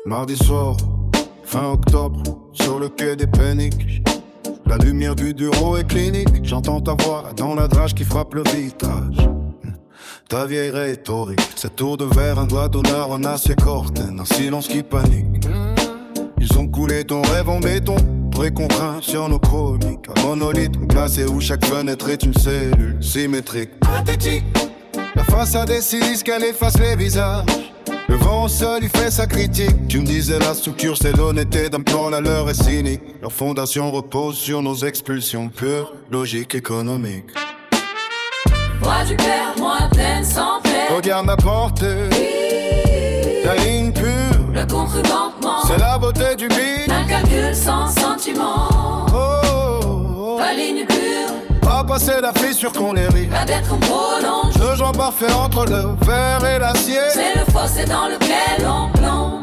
Mardi soir, fin octobre, sur le quai des Péniques. La lumière du bureau est clinique. J'entends ta voix dans la drage qui frappe le vitrage. Ta vieille rhétorique, cette tour de verre, un doigt d'honneur en acier corten, un silence qui panique. Ils ont coulé ton rêve en béton, précontraint sur nos chroniques. Un monolithe glacé où chaque fenêtre est une cellule symétrique. Pathétique, la façade est si lisse qu'elle efface les visages. Le vent seul il fait sa critique. Tu me disais la structure c'est l'honnêteté d'un plan, la leur est cynique. Leur fondation repose sur nos expulsions pures, logique, économique. Voix du cœur, lointaine, sans paix. Regarde ma portée, la ligne pure. Le contrebanquement, c'est la beauté du beat. Un calcul sans sentiment. La ligne pure, pas passer la fissure qu'on les rit. La dette qu'on prolonge. Le genre parfait entre le verre et l'acier. C'est le fossé dans lequel on plonge.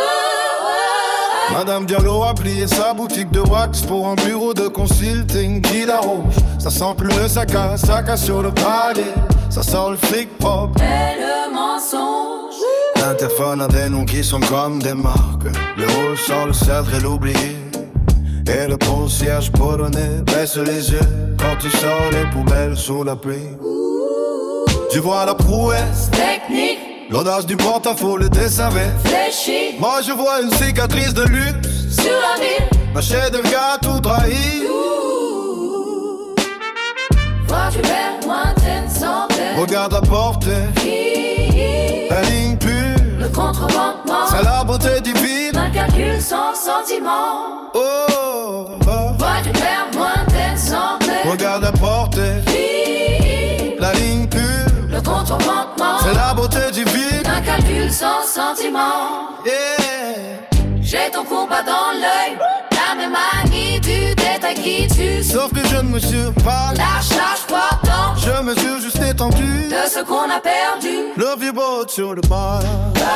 Madame Diallo a plié sa boutique de wax pour un bureau de consulting qui l'arrange. Ça sent plus le sac à sur le palier. Ça sort le fric pop et le mensonge. L'interphone a des noms qui sont comme des marques. Le rôle sort le cèdre et l'oublié. Et le concierge polonais baisse les yeux quand tu sors les poubelles sous la pluie. Tu vois la prouesse technique, l'audace du porte-à-faux, le dessin fléchi. Moi je vois une cicatrice de luxe sur la ville. Ma chair de gars tout trahi. Vois du verre, lointaine, sans paix. Regarde à portée, la ligne pure. Le contrebanquement, c'est la beauté divine. Un calcul sans sentiment. Vois du verre, lointaine, sans paix. Regarde à portée, la ligne pure. Le contrebanquement, c'est la beauté divine. Un calcul sans sentiment. J'ai ton combat dans l'œil, la même manie du détail qui tue. Sauf que je ne mesure pas la charge portant. Je mesure juste l'étendue de ce qu'on a perdu. Le vieux boat sur le bar.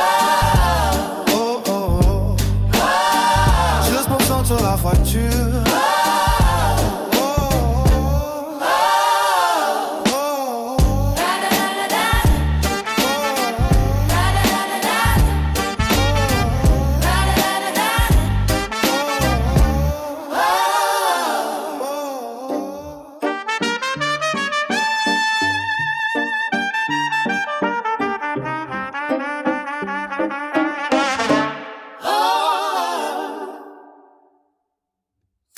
Juste pour sentir la fracture.